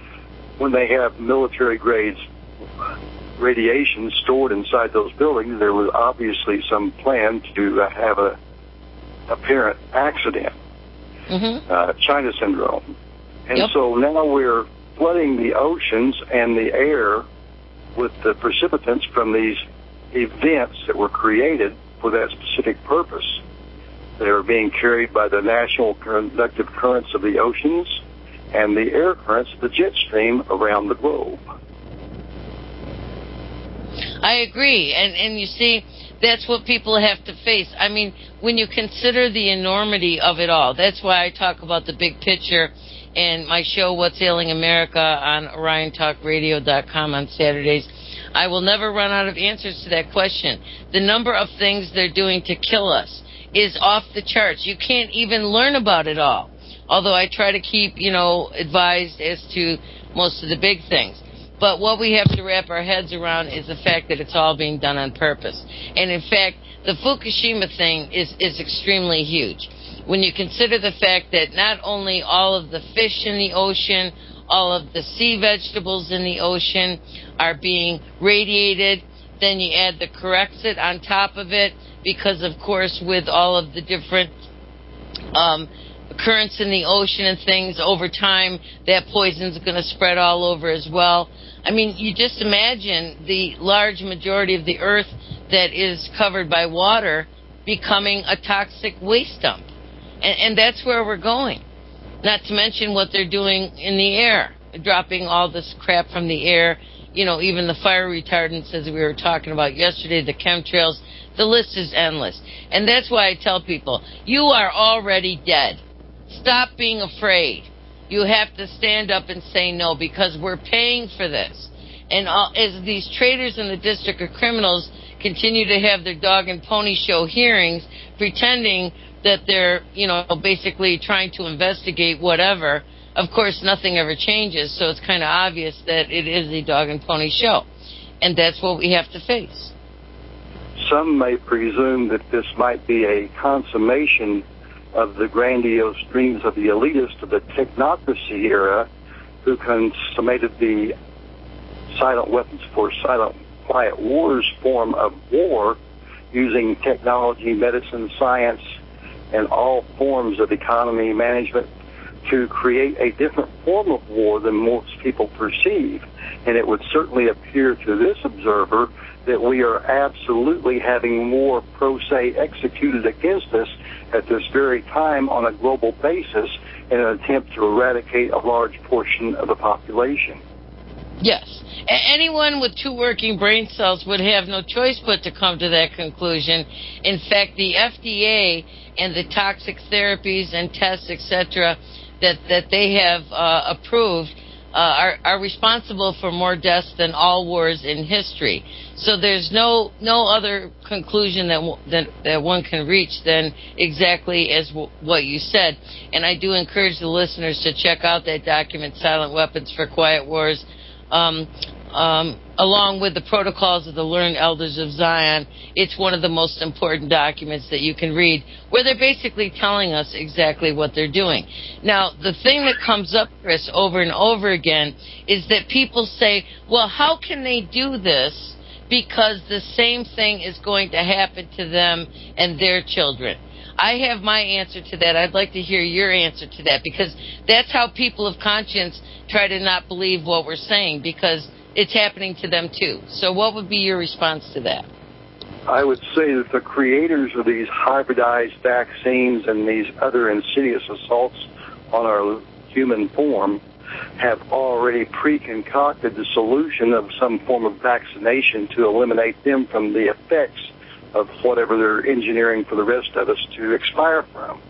when they have military-grade radiation stored inside those buildings, there was obviously some plan to have a apparent accident, mm-hmm. uh, China syndrome. And yep. so now we're flooding the oceans and the air with the precipitants from these events that were created for that specific purpose. They are being carried by the national conductive currents of the oceans and the air currents of the jet stream around the globe. I agree, and and you see, that's what people have to face. I mean, when you consider the enormity of it all, that's why I talk about the big picture in my show, What's Ailing America, on Orion Talk Radio dot com on Saturdays. I will never run out of answers to that question. The number of things they're doing to kill us is off the charts. You can't even learn about it all, although I try to keep, you know, advised as to most of the big things. But what we have to wrap our heads around is the fact that it's all being done on purpose. And in fact, the Fukushima thing is, is extremely huge. When you consider the fact that not only all of the fish in the ocean, all of the sea vegetables in the ocean are being radiated, then you add the Corexit on top of it, because of course with all of the different um, currents in the ocean and things, over time that poison's going to spread all over as well. I mean, you just imagine the large majority of the earth that is covered by water becoming a toxic waste dump. And, and that's where we're going. Not to mention what they're doing in the air, dropping all this crap from the air, you know, even the fire retardants, as we were talking about yesterday, the chemtrails, the list is endless. And that's why I tell people, you are already dead. Stop being afraid. You have to stand up and say no, because we're paying for this. And all, as these traitors in the District of Criminals continue to have their dog and pony show hearings, pretending that they're, you know, basically trying to investigate whatever, of course nothing ever changes, so it's kind of obvious that it is a dog and pony show. And that's what we have to face. Some may presume that this might be a consummation of the grandiose dreams of the elitists of the technocracy era who consummated the silent weapons for silent quiet wars form of war using technology, medicine, science, and all forms of economy management to create a different form of war than most people perceive. And it would certainly appear to this observer that we are absolutely having war pro se executed against us at this very time on a global basis in an attempt to eradicate a large portion of the population. Yes. A- anyone with two working brain cells would have no choice but to come to that conclusion. In fact, the F D A and the toxic therapies and tests, et cetera, that, that they have uh, approved uh, are, are responsible for more deaths than all wars in history. So there's no no other conclusion that, w- that, that one can reach than exactly as w- what you said. And I do encourage the listeners to check out that document, Silent Weapons for Quiet Wars, Um, um, along with the Protocols of the Learned Elders of Zion. It's one of the most important documents that you can read, where they're basically telling us exactly what they're doing. Now, the thing that comes up, Chris, over and over again is that people say, well, how can they do this? Because the same thing is going to happen to them and their children. I have my answer to that. I'd like to hear your answer to that, because that's how people of conscience try to not believe what we're saying, because it's happening to them too. So what would be your response to that? I would say that the creators of these hybridized vaccines and these other insidious assaults on our human form have already pre-concocted the solution of some form of vaccination to eliminate them from the effects of whatever they're engineering for the rest of us to expire from.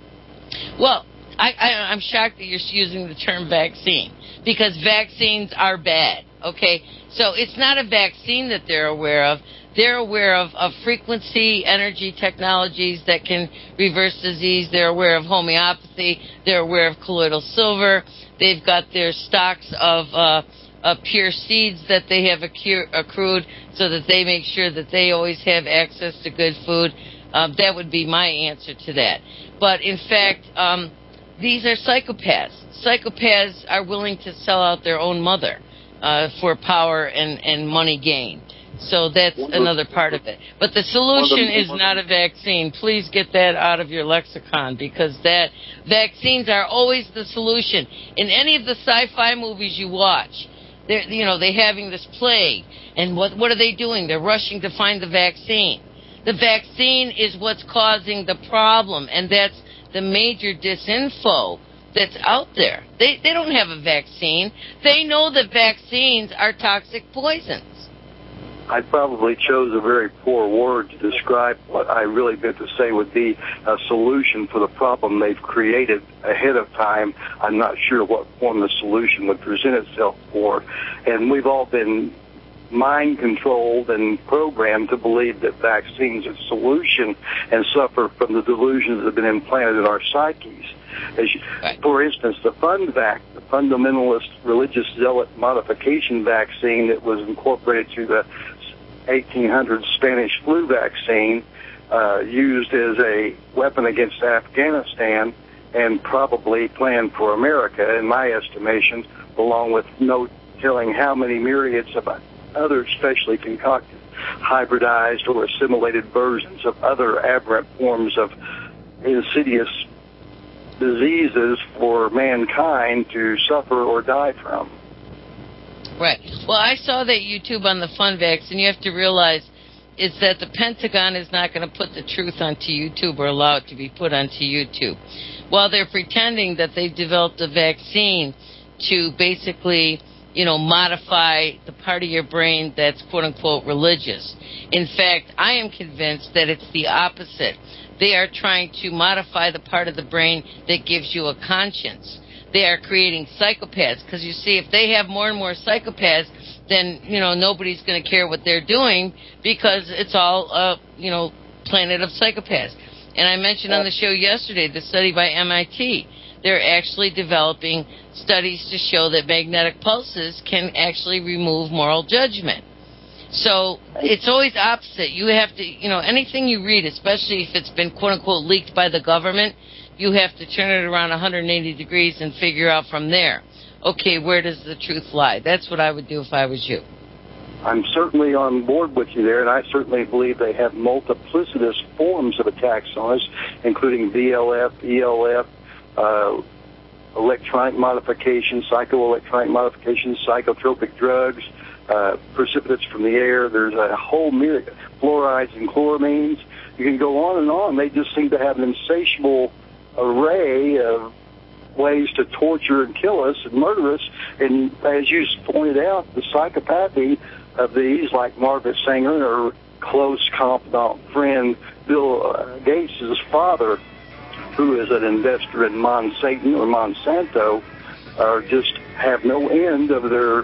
Well, I, I, I'm shocked that you're using the term vaccine, because vaccines are bad, okay? So it's not a vaccine that they're aware of. They're aware of, of frequency energy technologies that can reverse disease. They're aware of homeopathy. They're aware of colloidal silver. They've got their stocks of uh, uh, pure seeds that they have accu- accrued so that they make sure that they always have access to good food. Um, that would be my answer to that. But in fact, um, these are psychopaths. Psychopaths are willing to sell out their own mother uh, for power and, and money gain. So that's another part of it. But the solution is not a vaccine. Please get that out of your lexicon, because that vaccines are always the solution. In any of the sci-fi movies you watch, they're, you know, they're having this plague, and what what are they doing? They're rushing to find the vaccine. The vaccine is what's causing the problem, and that's the major disinfo that's out there. They they don't have a vaccine. They know that vaccines are toxic poisons. I probably chose a very poor word to describe what I really meant to say would be a solution for the problem they've created ahead of time. I'm not sure what form the solution would present itself for. And we've all been mind-controlled and programmed to believe that vaccines are the solution and suffer from the delusions that have been implanted in our psyches. As you, for instance, the FundVac, the fundamentalist religious zealot modification vaccine that was incorporated to the eighteen hundred Spanish flu vaccine, uh, used as a weapon against Afghanistan and probably planned for America, in my estimation, along with no telling how many myriads of other specially concocted, hybridized or assimilated versions of other aberrant forms of insidious diseases for mankind to suffer or die from. Right. Well, I saw that YouTube on the FundVax, and you have to realize is that the Pentagon is not going to put the truth onto YouTube or allow it to be put onto YouTube. While they're pretending that they've developed a vaccine to basically, you know, modify the part of your brain that's quote-unquote religious. In fact, I am convinced that it's the opposite. They are trying to modify the part of the brain that gives you a conscience. They are creating psychopaths, because you see, if they have more and more psychopaths, then, you know, nobody's going to care what they're doing, because it's all, uh, you know, planet of psychopaths. And I mentioned on the show yesterday the study by M I T. They're actually developing studies to show that magnetic pulses can actually remove moral judgment. So it's always opposite. You have to, you know, anything you read, especially if it's been quote-unquote leaked by the government, you have to turn it around one hundred eighty degrees and figure out from there, okay, where does the truth lie? That's what I would do if I was you. I'm certainly on board with you there, and I certainly believe they have multiplicitous forms of attacks on us, including B L F, E L F, uh, electronic modification, psychoelectronic modification, psychotropic drugs, uh, precipitates from the air. There's a whole myriad, fluorides and chloramines. You can go on and on. They just seem to have an insatiable array of ways to torture and kill us and murder us. And as you pointed out, the psychopathy of these, like Margaret Sanger, or close confidant friend Bill uh, Gates' father, who is an investor in Monsanto or Monsanto, are just have no end of their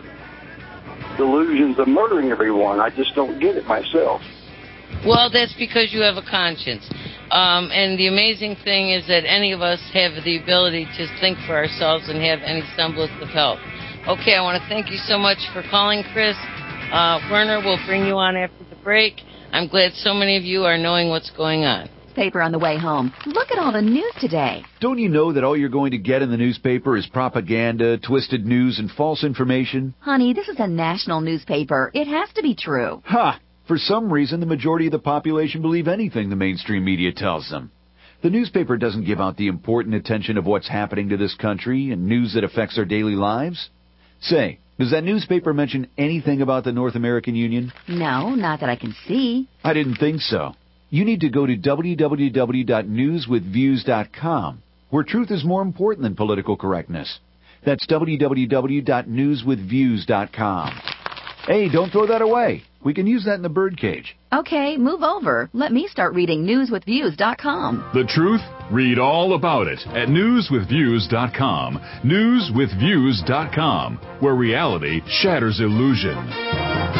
delusions of murdering everyone. I just don't get it myself. Well, that's because you have a conscience. Um, and the amazing thing is that any of us have the ability to think for ourselves and have any semblance of help. Okay, I want to thank you so much for calling, Chris. Uh, Werner, we'll bring you on after the break. I'm glad so many of you are knowing what's going on. Paper on the way home. Look at all the news today. Don't you know that all you're going to get in the newspaper is propaganda, twisted news, and false information? Honey, this is a national newspaper. It has to be true. Ha! For some reason, the majority of the population believe anything the mainstream media tells them. The newspaper doesn't give out the important attention of what's happening to this country and news that affects our daily lives. Say, does that newspaper mention anything about the North American Union? No, not that I can see. I didn't think so. You need to go to w w w dot news with views dot com, where truth is more important than political correctness. That's w w w dot news with views dot com. Hey, don't throw that away. We can use that in the birdcage. Okay, move over. Let me start reading news with views dot com. The truth? Read all about it at news with views dot com. news with views dot com, where reality shatters illusion.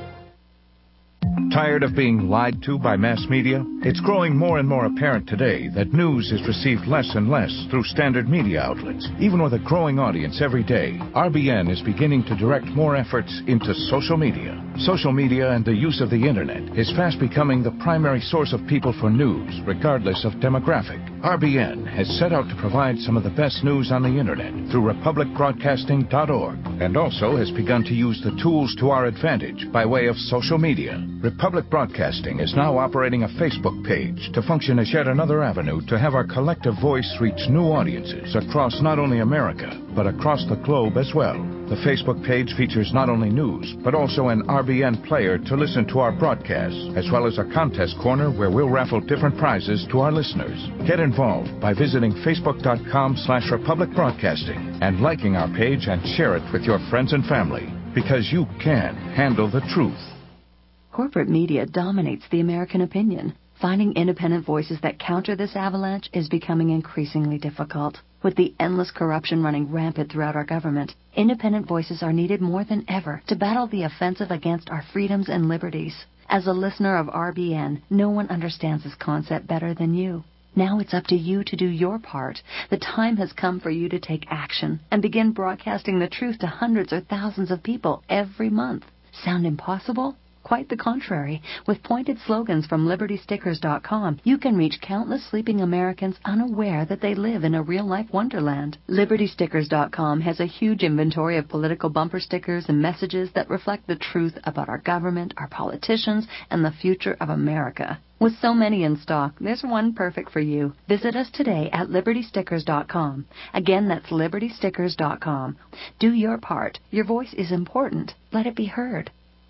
Tired of being lied to by mass media? It's growing more and more apparent today that news is received less and less through standard media outlets. Even with a growing audience every day, R B N is beginning to direct more efforts into social media. Social media and the use of the internet is fast becoming the primary source of people for news, regardless of demographic. R B N has set out to provide some of the best news on the internet through republic broadcasting dot org, and also has begun to use the tools to our advantage by way of social media. Republic Broadcasting is now operating a Facebook page to function as yet another avenue to have our collective voice reach new audiences across not only America, but across the globe as well. The Facebook page features not only news, but also an R B N player to listen to our broadcasts, as well as a contest corner where we'll raffle different prizes to our listeners. Get involved by visiting facebook dot com slash republic broadcasting and liking our page and share it with your friends and family, because you can handle the truth. Corporate media dominates the American opinion. Finding independent voices that counter this avalanche is becoming increasingly difficult. With the endless corruption running rampant throughout our government, independent voices are needed more than ever to battle the offensive against our freedoms and liberties. As a listener of R B N, no one understands this concept better than you. Now it's up to you to do your part. The time has come for you to take action and begin broadcasting the truth to hundreds or thousands of people every month. Sound impossible? Quite the contrary. With pointed slogans from liberty stickers dot com, you can reach countless sleeping Americans unaware that they live in a real-life wonderland. liberty stickers dot com has a huge inventory of political bumper stickers and messages that reflect the truth about our government, our politicians, and the future of America. With so many in stock, there's one perfect for you. Visit us today at liberty stickers dot com. Again, that's liberty stickers dot com. Do your part. Your voice is important. Let it be heard.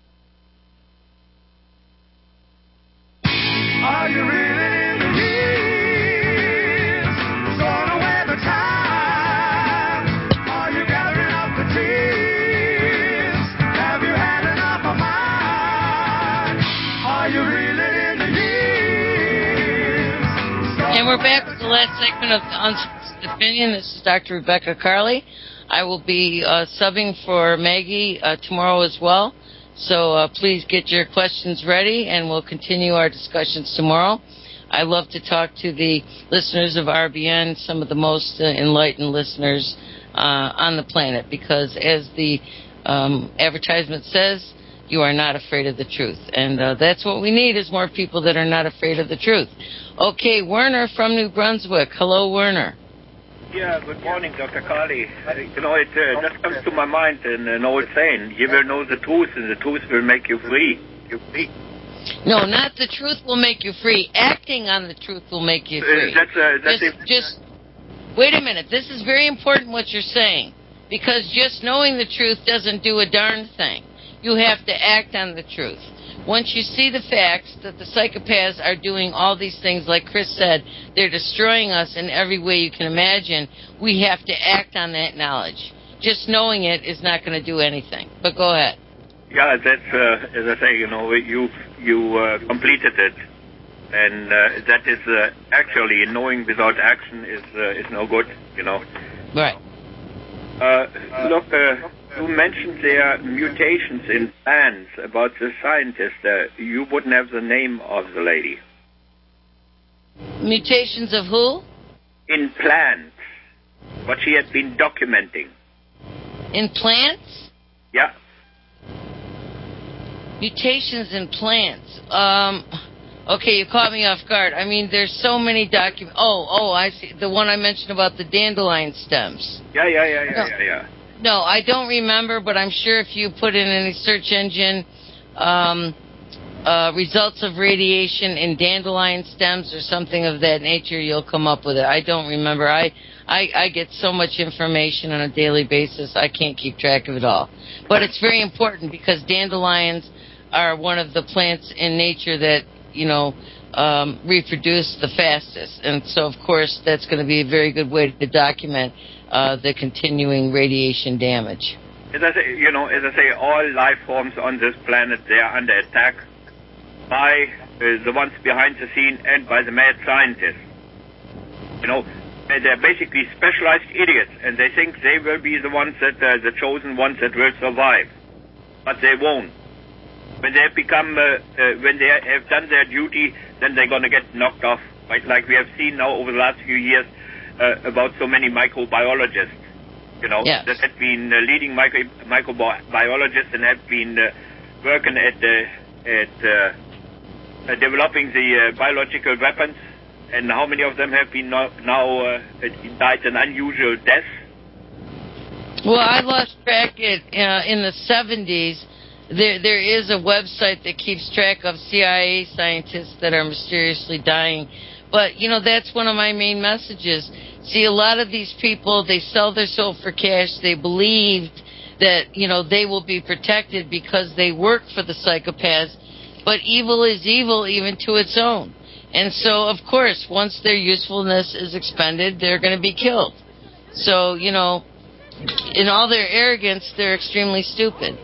Are you really in the years? Throwing away the time? Are you gathering up the tears? Have you had enough of mine? Are you really in the years? And we're back with the last segment of the Unsolicited Opinion. This is Doctor Rebecca Carley. I will be uh, subbing for Maggie uh, tomorrow as well. So uh, please get your questions ready, and we'll continue our discussions tomorrow. I love to talk to the listeners of R B N, some of the most uh, enlightened listeners uh, on the planet, because as the um, advertisement says, you are not afraid of the truth. And uh, that's what we need, is more people that are not afraid of the truth. Okay, Werner from New Brunswick. Hello, Werner. Yeah, good morning, Doctor Carly. Uh, you know, it uh, just comes to my mind in an old saying, you will know the truth, and the truth will make you free. You free. No, not the truth will make you free. Acting on the truth will make you free. Uh, that's, uh, that's just, just wait a minute. This is very important what you're saying, because just knowing the truth doesn't do a darn thing. You have to act on the truth. Once you see the facts that the psychopaths are doing all these things, like Chris said, they're destroying us in every way you can imagine, we have to act on that knowledge. Just knowing it is not going to do anything. But go ahead. Yeah, that's, uh, as I say, you know, you you uh, completed it. And uh, that is uh, actually, knowing without action is uh, is no good, you know. Right. Uh, look, uh, you mentioned there mutations in plants about the scientist. Uh, you wouldn't have the name of the lady. Mutations of who? In plants. What she had been documenting. In plants? Yeah. Mutations in plants. Um, okay, you caught me off guard. I mean, there's so many documents. Oh, oh, I see. The one I mentioned about the dandelion stems. Yeah, yeah, yeah, yeah, no. yeah, yeah. No, I don't remember, but I'm sure if you put in any search engine, um, uh, results of radiation in dandelion stems or something of that nature, you'll come up with it. I don't remember. I, I, I get so much information on a daily basis, I can't keep track of it all. But it's very important, because dandelions are one of the plants in nature that, you know, um, reproduce the fastest. And so, of course, that's going to be a very good way to document uh, the continuing radiation damage. As I say, you know, as I say, all life forms on this planet, they are under attack by uh, the ones behind the scene and by the mad scientists. You know, they're basically specialized idiots, and they think they will be the ones that, uh, the chosen ones that will survive. But they won't. When they have become, uh, uh, when they have done their duty, then they're going to get knocked off. Right? Like we have seen now over the last few years uh, about so many microbiologists, you know, yes. that have been uh, leading micro microbiologists and have been uh, working at uh, at uh, uh, developing the uh, biological weapons. And how many of them have been now, now uh, died an unusual death? Well, I lost track it uh, in the seventies. There, there is a website that keeps track of C I A scientists that are mysteriously dying. But, you know, that's one of my main messages. See, a lot of these people, they sell their soul for cash. They believed that, you know, they will be protected because they work for the psychopaths. But evil is evil, even to its own. And so, of course, once their usefulness is expended, they're going to be killed. So, you know, in all their arrogance, they're extremely stupid.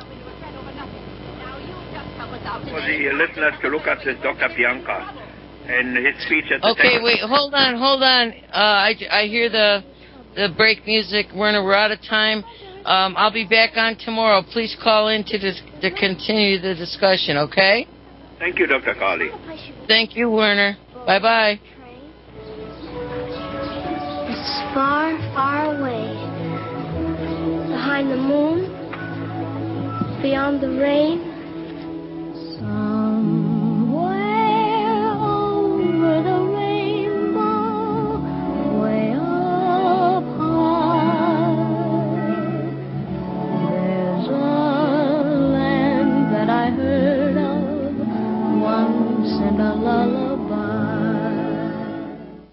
For the listeners to look up this Doctor Pianka and his speech at the Okay, tech- wait, hold on, hold on. Uh, I, I hear the the break music. Werner, we're out of time. Um, I'll be back on tomorrow. Please call in to, dis- to continue the discussion, okay? Thank you, Doctor Carly. Thank you, Werner. Bye-bye. It's far, far away. Behind the moon, beyond the rain,